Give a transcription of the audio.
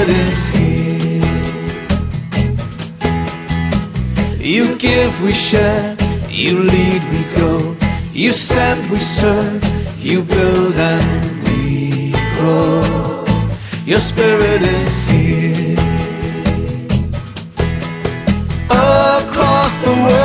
Spirit is here. You give, we share. You lead, we go. You send, we serve. You build and we grow. Your Spirit is here. Across the world